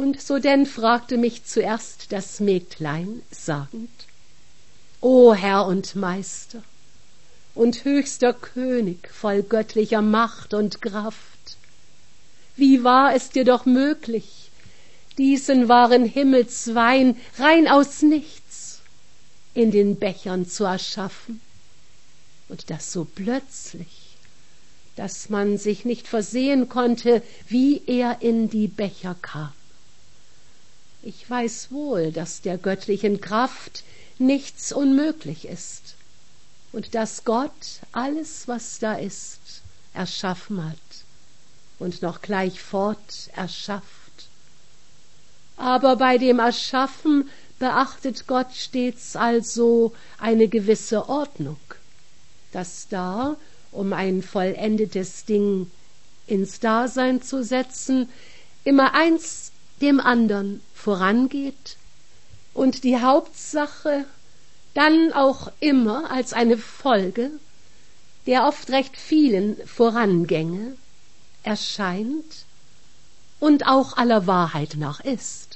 Und so denn fragte mich zuerst das Mägdlein, sagend: O Herr und Meister und höchster König voll göttlicher Macht und Kraft, wie war es dir doch möglich, diesen wahren Himmelswein rein aus nichts in den Bechern zu erschaffen, und das so plötzlich, dass man sich nicht versehen konnte, wie er in die Becher kam. Ich weiß wohl, dass der göttlichen Kraft nichts unmöglich ist und dass Gott alles, was da ist, erschaffen hat und noch gleich fort erschafft. Aber bei dem Erschaffen beachtet Gott stets also eine gewisse Ordnung, dass da, um ein vollendetes Ding ins Dasein zu setzen, immer eins dem andern vorangeht und die Hauptsache dann auch immer als eine Folge der oft recht vielen Vorangänge erscheint und auch aller Wahrheit nach ist.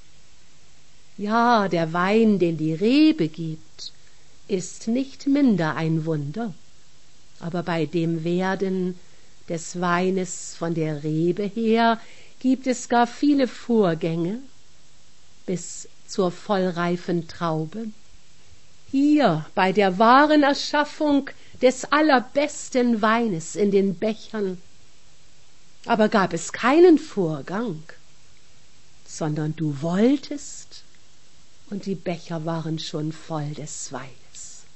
Ja, der Wein, den die Rebe gibt, ist nicht minder ein Wunder, aber bei dem Werden des Weines von der Rebe her gibt es gar viele Vorgänge bis zur vollreifen Traube. Hier bei der wahren Erschaffung des allerbesten Weines in den Bechern aber gab es keinen Vorgang, sondern du wolltest, und die Becher waren schon voll des Weines.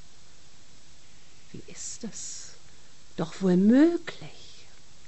Wie ist das doch wohl möglich?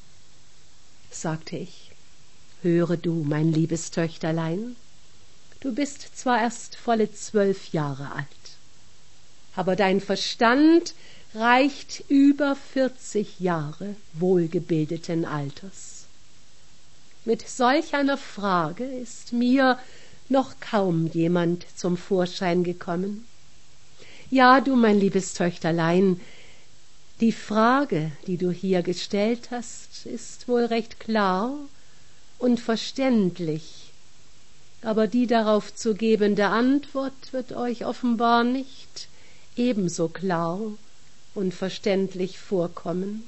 Sagte ich. Höre du, mein liebes Töchterlein, du bist zwar erst volle 12 Jahre alt, aber dein Verstand reicht über 40 Jahre wohlgebildeten Alters. Mit solch einer Frage ist mir noch kaum jemand zum Vorschein gekommen. Ja, du, mein liebes Töchterlein, die Frage, die du hier gestellt hast, ist wohl recht klar und verständlich, aber die darauf zu gebende Antwort wird euch offenbar nicht ebenso klar und verständlich vorkommen.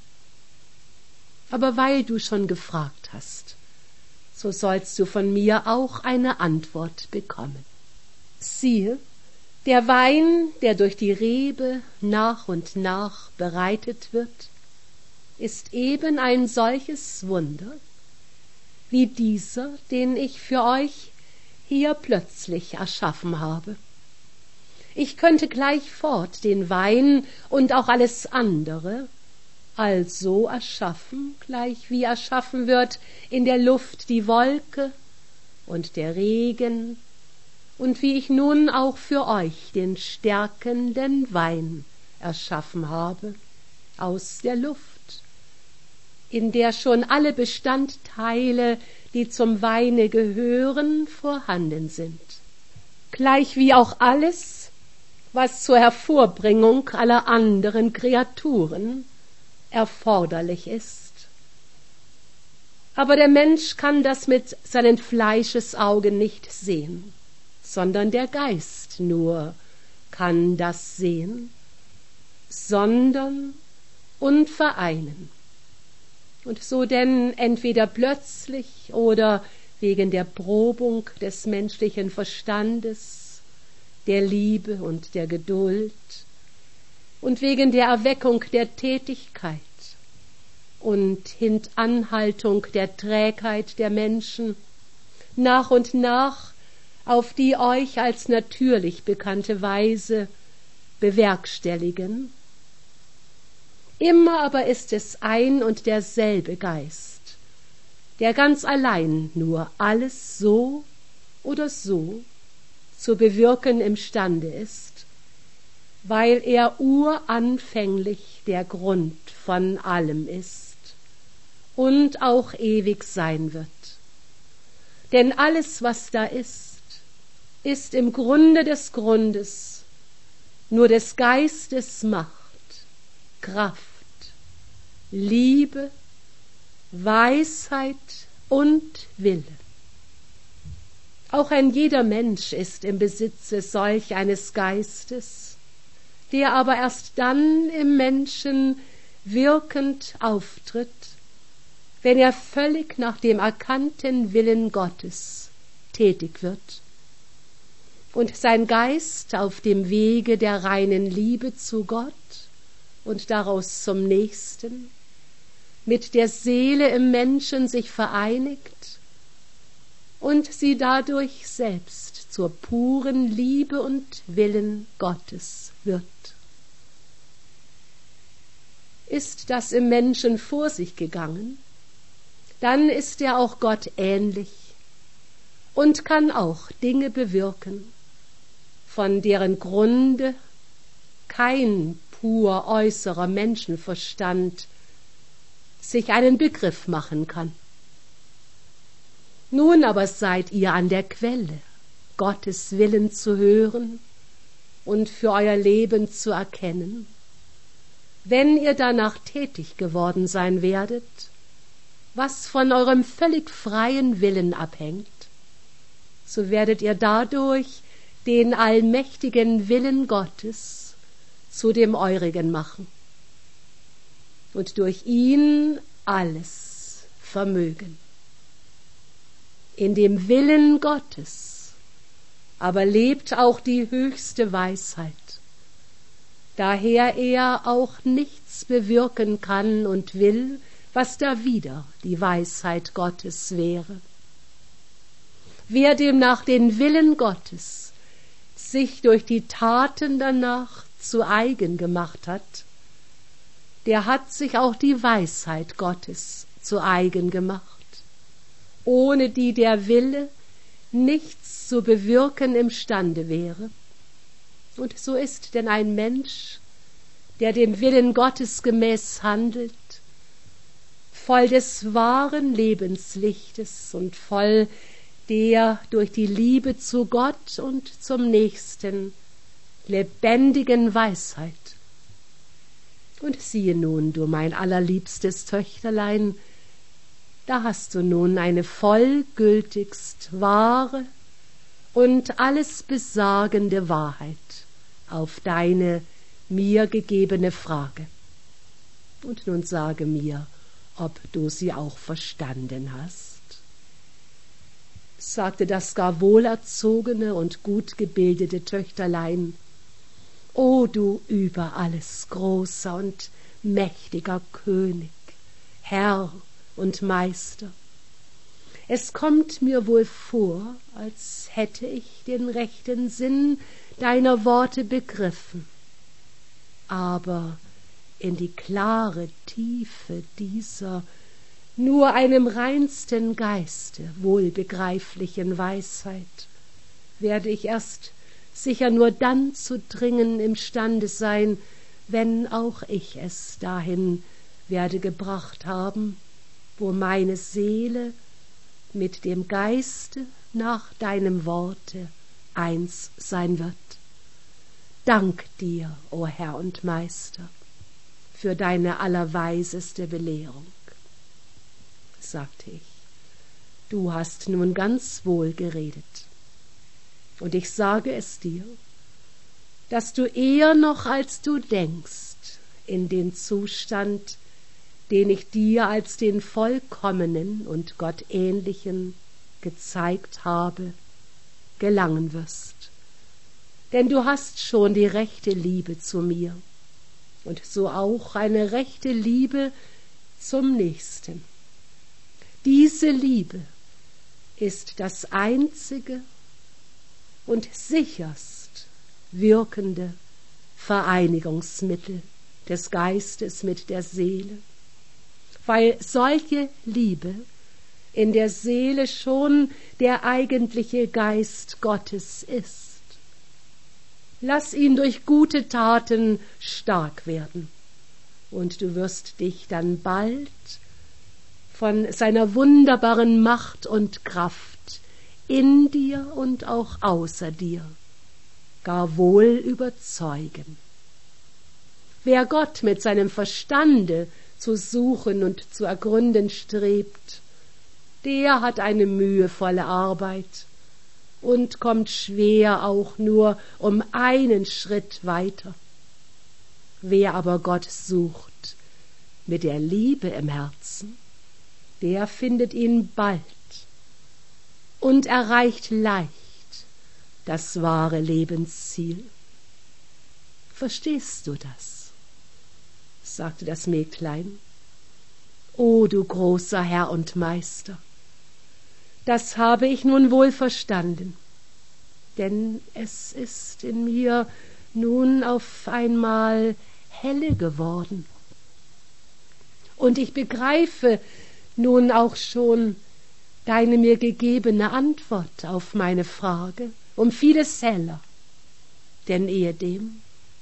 Aber weil du schon gefragt hast, so sollst du von mir auch eine Antwort bekommen. Siehe, der Wein, der durch die Rebe nach und nach bereitet wird, ist eben ein solches Wunder, wie dieser, den ich für euch hier plötzlich erschaffen habe. Ich könnte gleich fort den Wein und auch alles andere also erschaffen, gleich wie erschaffen wird in der Luft die Wolke und der Regen, und wie ich nun auch für euch den stärkenden Wein erschaffen habe aus der Luft, in der schon alle Bestandteile, die zum Weine gehören, vorhanden sind, gleich wie auch alles, was zur Hervorbringung aller anderen Kreaturen erforderlich ist. Aber der Mensch kann das mit seinen Fleischesaugen nicht sehen, sondern der Geist nur kann das sehen, sondern und vereinen. Und so denn entweder plötzlich oder wegen der Probung des menschlichen Verstandes, der Liebe und der Geduld und wegen der Erweckung der Tätigkeit und Hintanhaltung der Trägheit der Menschen nach und nach auf die euch als natürlich bekannte Weise bewerkstelligen. Immer aber ist es ein und derselbe Geist, der ganz allein nur alles so oder so zu bewirken imstande ist, weil er uranfänglich der Grund von allem ist und auch ewig sein wird. Denn alles, was da ist, ist im Grunde des Grundes nur des Geistes Macht, Kraft, Liebe, Weisheit und Wille. Auch ein jeder Mensch ist im Besitze solch eines Geistes, der aber erst dann im Menschen wirkend auftritt, wenn er völlig nach dem erkannten Willen Gottes tätig wird und sein Geist auf dem Wege der reinen Liebe zu Gott und daraus zum Nächsten mit der Seele im Menschen sich vereinigt und sie dadurch selbst zur puren Liebe und Willen Gottes wird. Ist das im Menschen vor sich gegangen, dann ist er auch Gott ähnlich und kann auch Dinge bewirken, von deren Grunde kein pur äußerer Menschenverstand sich einen Begriff machen kann. Nun aber seid ihr an der Quelle, Gottes Willen zu hören und für euer Leben zu erkennen. Wenn ihr danach tätig geworden sein werdet, was von eurem völlig freien Willen abhängt, so werdet ihr dadurch den allmächtigen Willen Gottes zu dem eurigen machen und durch ihn alles vermögen. In dem Willen Gottes aber lebt auch die höchste Weisheit, daher er auch nichts bewirken kann und will, was dawider die Weisheit Gottes wäre. Wer demnach den Willen Gottes sich durch die Taten danach zu eigen gemacht hat, der hat sich auch die Weisheit Gottes zu eigen gemacht, ohne die der Wille nichts zu bewirken imstande wäre. Und so ist denn ein Mensch, der dem Willen Gottes gemäß handelt, voll des wahren Lebenslichtes und voll der durch die Liebe zu Gott und zum Nächsten lebendigen Weisheit. Und siehe nun, du mein allerliebstes Töchterlein, da hast du nun eine vollgültigst wahre und alles besagende Wahrheit auf deine mir gegebene Frage. Und nun sage mir, ob du sie auch verstanden hast, sagte das gar wohlerzogene und gut gebildete Töchterlein. O du über alles großer und mächtiger König, Herr und Meister, es kommt mir wohl vor, als hätte ich den rechten Sinn deiner Worte begriffen, aber in die klare Tiefe dieser nur einem reinsten Geiste wohlbegreiflichen Weisheit werde ich erst sicher nur dann zu dringen imstande sein, wenn auch ich es dahin werde gebracht haben, wo meine Seele mit dem Geiste nach deinem Worte eins sein wird. Dank dir, o Herr und Meister, für deine allerweiseste Belehrung, sagte ich. Du hast nun ganz wohl geredet. Und ich sage es dir, dass du eher noch als du denkst in den Zustand, den ich dir als den vollkommenen und gottähnlichen gezeigt habe, gelangen wirst. Denn du hast schon die rechte Liebe zu mir und so auch eine rechte Liebe zum Nächsten. Diese Liebe ist das einzige und sicherst wirkende Vereinigungsmittel des Geistes mit der Seele, weil solche Liebe in der Seele schon der eigentliche Geist Gottes ist. Lass ihn durch gute Taten stark werden, und du wirst dich dann bald von seiner wunderbaren Macht und Kraft in dir und auch außer dir gar wohl überzeugen. Wer Gott mit seinem Verstande zu suchen und zu ergründen strebt, der hat eine mühevolle Arbeit und kommt schwer auch nur um einen Schritt weiter. Wer aber Gott sucht mit der Liebe im Herzen, der findet ihn bald und erreicht leicht das wahre Lebensziel. Verstehst du das? Sagte das Mägdlein. O du großer Herr und Meister, das habe ich nun wohl verstanden, denn es ist in mir nun auf einmal helle geworden. Und ich begreife nun auch schon deine mir gegebene Antwort auf meine Frage um vieles heller denn ehedem.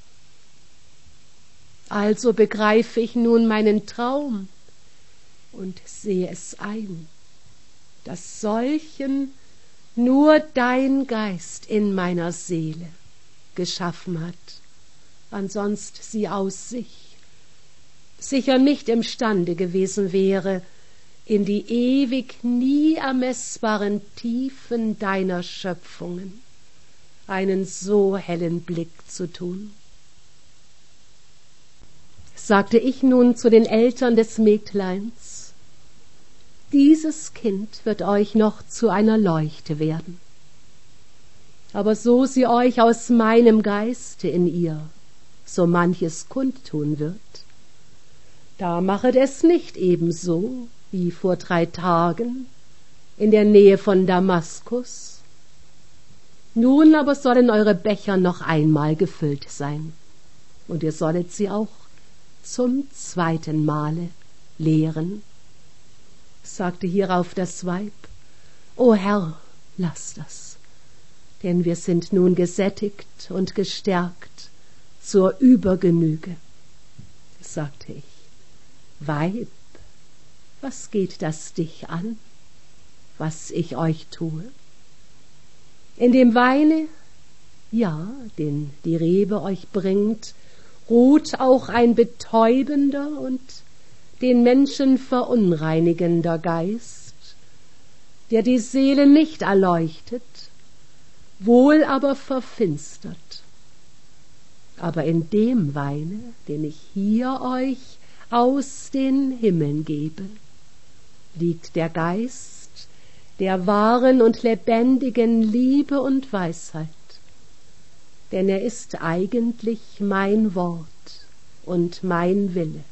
Also begreife ich nun meinen Traum und sehe es ein, dass solchen nur dein Geist in meiner Seele geschaffen hat, ansonst sie aus sich sicher nicht imstande gewesen wäre, in die ewig nie ermessbaren Tiefen deiner Schöpfungen einen so hellen Blick zu tun. Sagte ich nun zu den Eltern des Mägdleins, dieses Kind wird euch noch zu einer Leuchte werden. Aber so sie euch aus meinem Geiste in ihr so manches kundtun wird, da machet es nicht ebenso wie vor 3 Tagen in der Nähe von Damaskus. Nun aber sollen eure Becher noch einmal gefüllt sein, und ihr sollet sie auch zum 2. Male leeren. Sagte hierauf das Weib, O Herr, lass das, denn wir sind nun gesättigt und gestärkt zur Übergenüge. Sagte ich, Weib, was geht das dich an, was ich euch tue? In dem Weine, ja, den die Rebe euch bringt, ruht auch ein betäubender und den Menschen verunreinigender Geist, der die Seele nicht erleuchtet, wohl aber verfinstert. Aber in dem Weine, den ich hier euch aus den Himmeln gebe, liegt der Geist der wahren und lebendigen Liebe und Weisheit, denn er ist eigentlich mein Wort und mein Wille.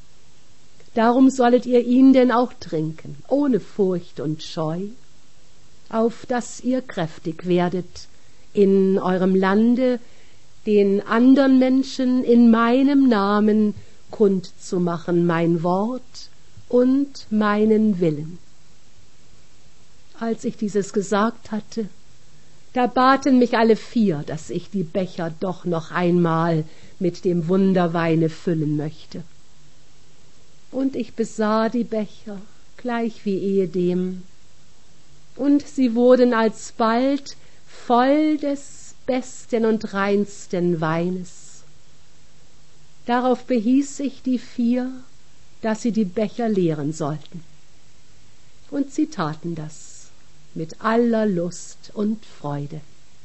Darum sollet ihr ihn denn auch trinken, ohne Furcht und Scheu, auf dass ihr kräftig werdet in eurem Lande, den andern Menschen in meinem Namen kundzumachen, mein Wort und meinen Willen. Als ich dieses gesagt hatte, da baten mich alle 4, dass ich die Becher doch noch einmal mit dem Wunderweine füllen möchte. Und ich besah die Becher, gleich wie ehedem, und sie wurden alsbald voll des besten und reinsten Weines. Darauf behieß ich die 4, dass sie die Becher leeren sollten. Und sie taten das mit aller Lust und Freude.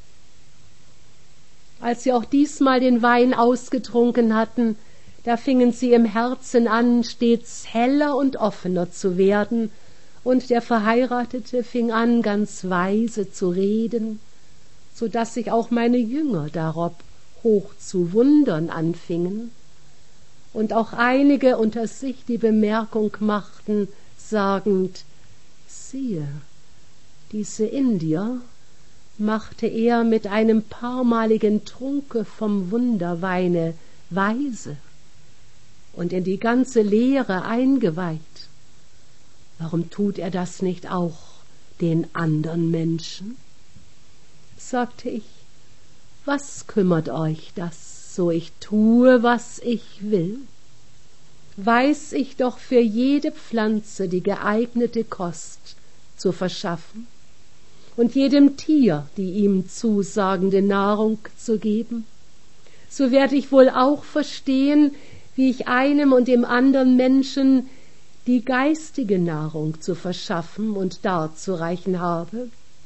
Als sie auch diesmal den Wein ausgetrunken hatten, da fingen sie im Herzen an, stets heller und offener zu werden, und der Verheiratete fing an, ganz weise zu reden, so daß sich auch meine Jünger darob hoch zu wundern anfingen, und auch einige unter sich die Bemerkung machten, sagend, siehe, diese Indier machte er mit einem paarmaligen Trunke vom Wunderweine weise und in die ganze Lehre eingeweiht. Warum tut er das nicht auch den andern Menschen? Sagte ich, was kümmert euch das, so ich tue, was ich will? Weiß ich doch für jede Pflanze die geeignete Kost zu verschaffen und jedem Tier die ihm zusagende Nahrung zu geben, so werde ich wohl auch verstehen, wie ich einem und dem andern Menschen die geistige Nahrung zu verschaffen und darzureichen habe,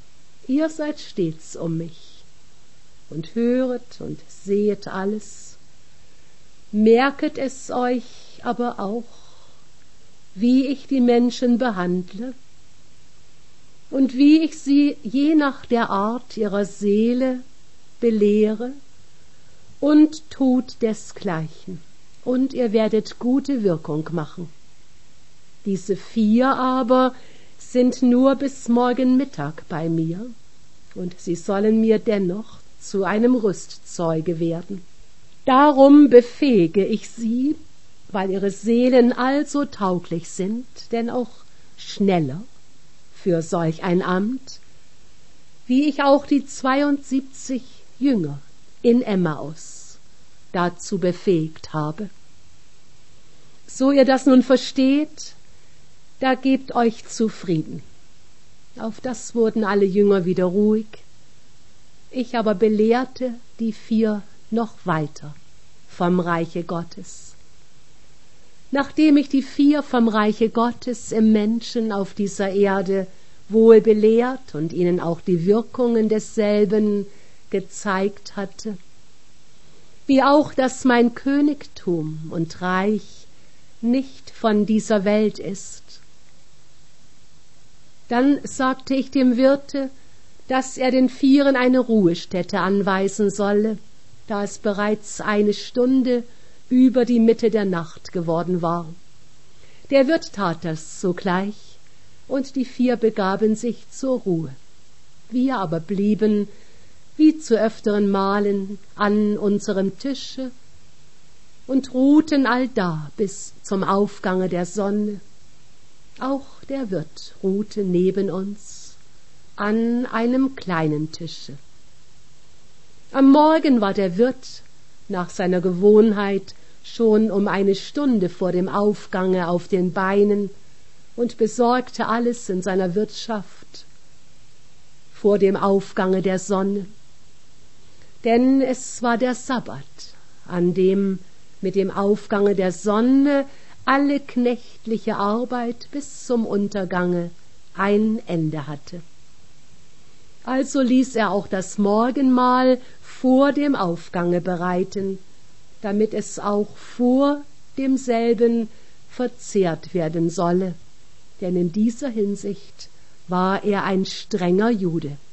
ihr seid stets um mich und höret und sehet alles. Merket es euch aber auch, wie ich die Menschen behandle und wie ich sie je nach der Art ihrer Seele belehre, und tut desgleichen, und ihr werdet gute Wirkung machen. Diese 4 aber sind nur bis morgen Mittag bei mir, und sie sollen mir dennoch zu einem Rüstzeuge werden. Darum befähige ich sie, weil ihre Seelen also tauglich sind, denn auch schneller für solch ein Amt, wie ich auch die 72 Jünger in Emmaus dazu befähigt habe. So ihr das nun versteht, da gebt euch zufrieden. Auf das wurden alle Jünger wieder ruhig. Ich aber belehrte die 4 noch weiter vom Reiche Gottes. Nachdem ich die 4 vom Reiche Gottes im Menschen auf dieser Erde wohl belehrt und ihnen auch die Wirkungen desselben gezeigt hatte, wie auch, dass mein Königtum und Reich nicht von dieser Welt ist. Dann sagte ich dem Wirte, dass er den 4 eine Ruhestätte anweisen solle, da es bereits 1 Stunde über die Mitte der Nacht geworden war. Der Wirt tat das sogleich, und die 4 begaben sich zur Ruhe. Wir aber blieben, wie zu öfteren Malen, an unserem Tische und ruhten allda bis zum Aufgange der Sonne. Auch der Wirt ruhte neben uns an einem kleinen Tische. Am Morgen war der Wirt nach seiner Gewohnheit schon um 1 Stunde vor dem Aufgange auf den Beinen und besorgte alles in seiner Wirtschaft vor dem Aufgange der Sonne. Denn es war der Sabbat, an dem mit dem Aufgange der Sonne alle knechtliche Arbeit bis zum Untergange ein Ende hatte. Also ließ er auch das Morgenmahl vor dem Aufgange bereiten, damit es auch vor demselben verzehrt werden solle, denn in dieser Hinsicht war er ein strenger Jude.